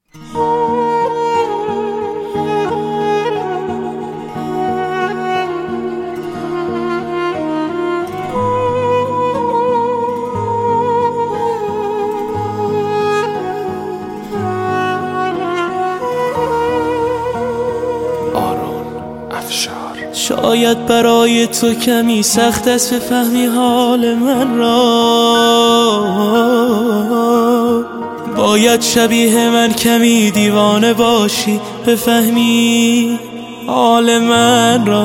شاید برای تو کمی سخت است بفهمی حال من را، باید شبیه من کمی دیوانه باشی بفهمی حال من را.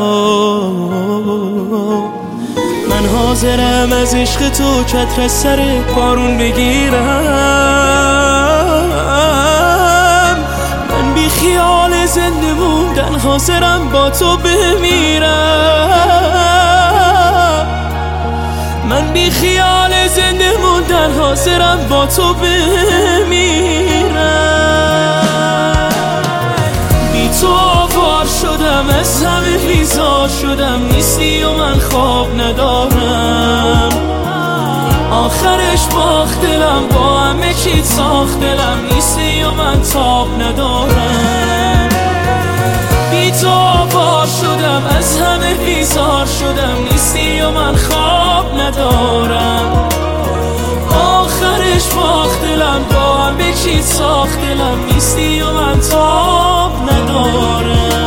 من حاضرم از عشق تو چتر از سر بارون بگیرم، من بی خیال زنده موندن حاضرم با تو بمیرم، من بی خیال زنده موندن حاضرم با تو بمیرم. بی تو آوار شدم، از همه بیزار شدم، نیستی و من خواب ندارم، آخرش باخت دلم، با همه چی ساخت دلم، نیستی و من تاب ندارم. بی تو آوار شدم، از همه بیزار شدم، نیستی و من خواب ندارم، آخرش باخت دلم، با همه چی ساخت دلم، نیستی و من تاب ندارم.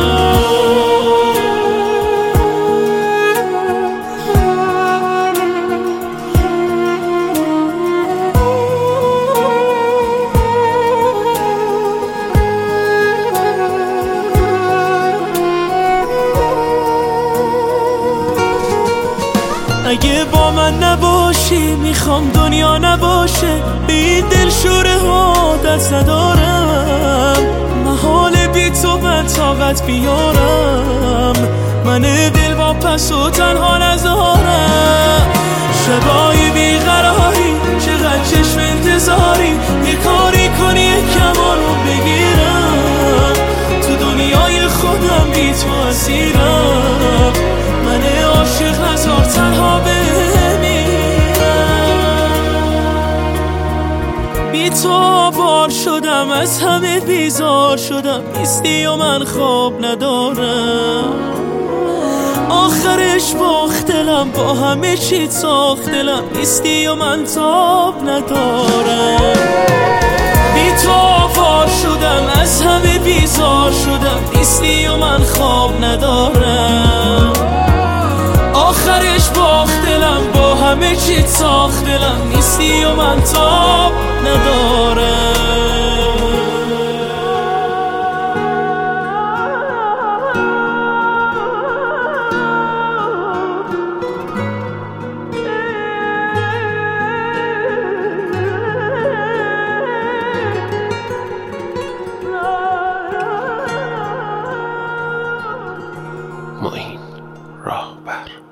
اگه با من نباشی میخوام دنیا نباشه، به این دلشوره ها دست ندارم، محال بی تو من طاقت بیارم، من دل با پس و تنها نذارم. شبای بیقراری چقدر چشم انتظاری، یه کاری کنی یه کمالو بگیرم، تو دنیای خودم بی تو اسیرم، من عاشق هزار تنها بمیرم. بی تو آوار شدم، از همه بیزار شدم، نیستی و من خواب ندارم، آخرش باخت دلم، با همه چی ساخت دلم، نیستی و من تاب ندارم. بی تو آوار شدم، از همه بیزار شدم، نیستی و من خواب ندارم، آخرش باخت دلم، با همه چی ساخت دلم، نیستی و من تاب ندارم. معین راهبر.